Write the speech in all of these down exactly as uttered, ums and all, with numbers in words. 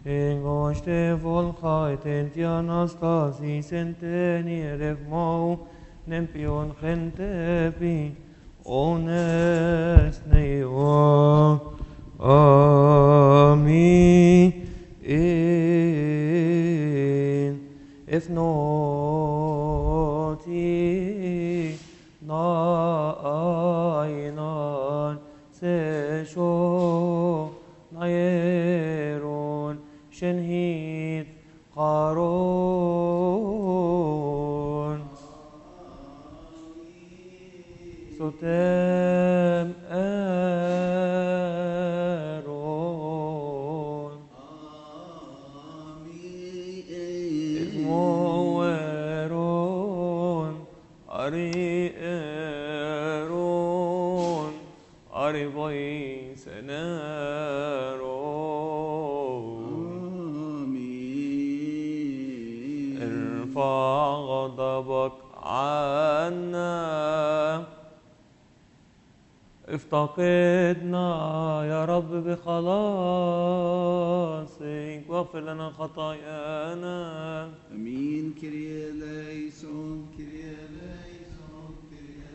Engoște volcai tentianas casi senteni refmau nempion gentepi ones neo. Amin. If not ye nainan se sho naeron shenhit qaron sotem eron ismoeron ari eron ari boy senero ارفع غضبك عنا افتقدنا يا رب بخلاصك واغفر لنا خطايانا. امين. كريا ليسون كريا ليسون كريا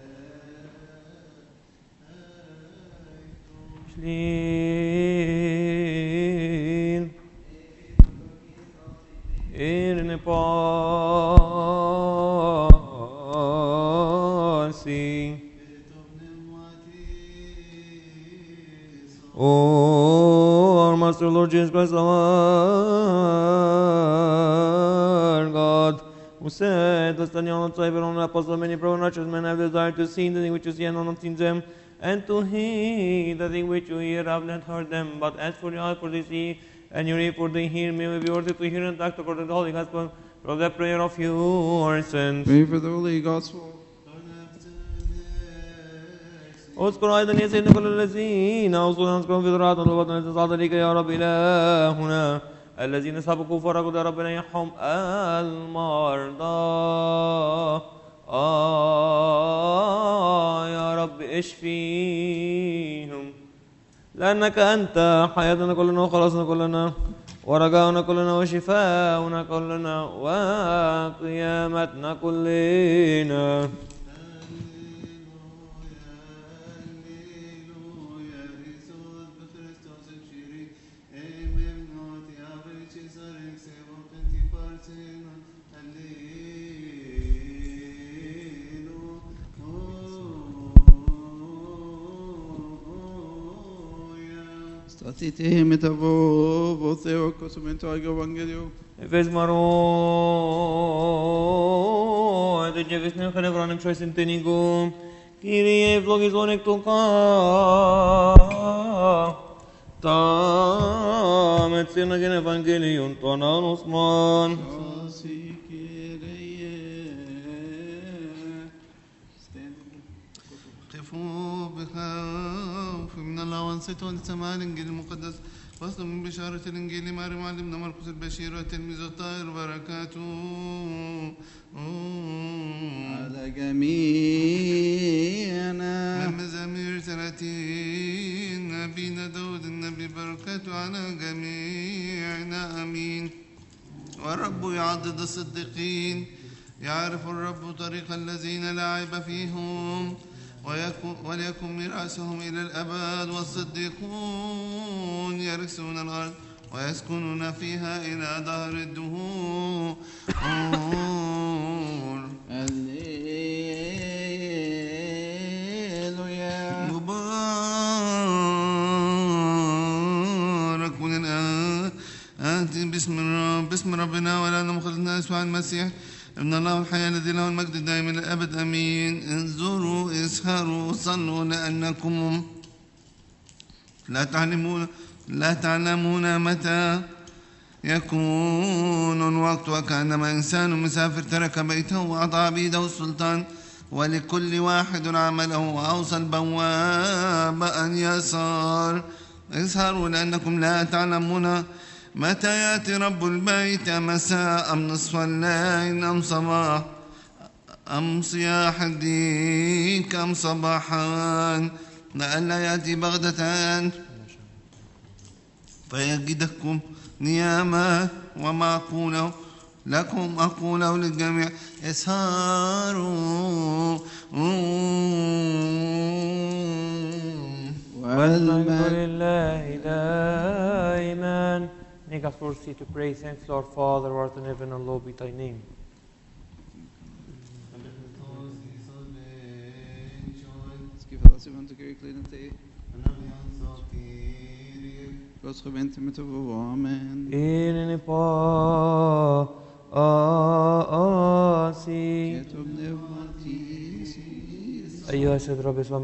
ليسون شلين إرن باسي Oh, our Master Lord Jesus Christ, our God, who said, "Lest any on the on the apostle, many broken righteous men have desired to see the thing which you see and have not seen them, and to hear the thing which you hear have not heard them. But as for you, for they see, and you reap for they hear, may we be worthy to hear and act according to the Holy Gospel, for the prayer of you, our sins." Pray for the Holy Gospel. اذكر ايضا يا سيدنا كل الذين اوصوا نذكرهم في ذرات الوطن الاتصال لك يا رب الهنا الذين سبقوا فرقوا يا رب ريحهم المرضى آه يا رب اشفيهم لانك انت حياتنا كلنا وخلاصنا كلنا ورجاؤنا كلنا وشفاؤنا كلنا وقيامتنا كلنا. Statite metavo voceo cosumento algo evangelio. Efes maro ete jevisne khalevranim shoisintenigo Kyrie vlogizon ektuka ta metsina gen evangelion tonan Osman قفوا بخوف من الله وانصتوا لسماع الانجيل المقدس فصل من بشارة الانجيل مع معلمنا مرقس البشير والتلميذ الطاهر بركاته على جميعنا. من مزامير ثلاثين نبينا داود النبي بركاته على جميعنا امين. والرب يعضد الصديقين يعرف الرب طريق الذين لا عيب فيهم وليكن ميراثهم إلى الأبد والصديقون يرثون الأرض ويسكنون فيها إلى دهر الدهور. هللويا. مبارك الآن آتي باسم الرب باسم ربنا ولا مخلصنا يسوع المسيح ابن الله الحياة الذي له المجد الدائم إلى الأبد أمين. انظروا اسهروا صلوا لأنكم لا تعلمون لا تعلمون متى يكون الوقت وكأنما إنسان مسافر ترك بيته وأعطى عبيده السلطان ولكل واحد عمله وأوصى البواب أن يسار. اسهروا لأنكم لا تعلمون متى يأتي رب البيت مساء أم نصف الليل أم صباح أم صياح الديك أم صباحا لئلا يأتي بغتة فيجدكم نياما ومعقولة لكم أقوله للجميع اسهروا والمجد لله دائما. Make us worthy to pray. Thanks, Lord Father, who art in heaven, and hallowed be thy name. In pa asi. أيها السيد رب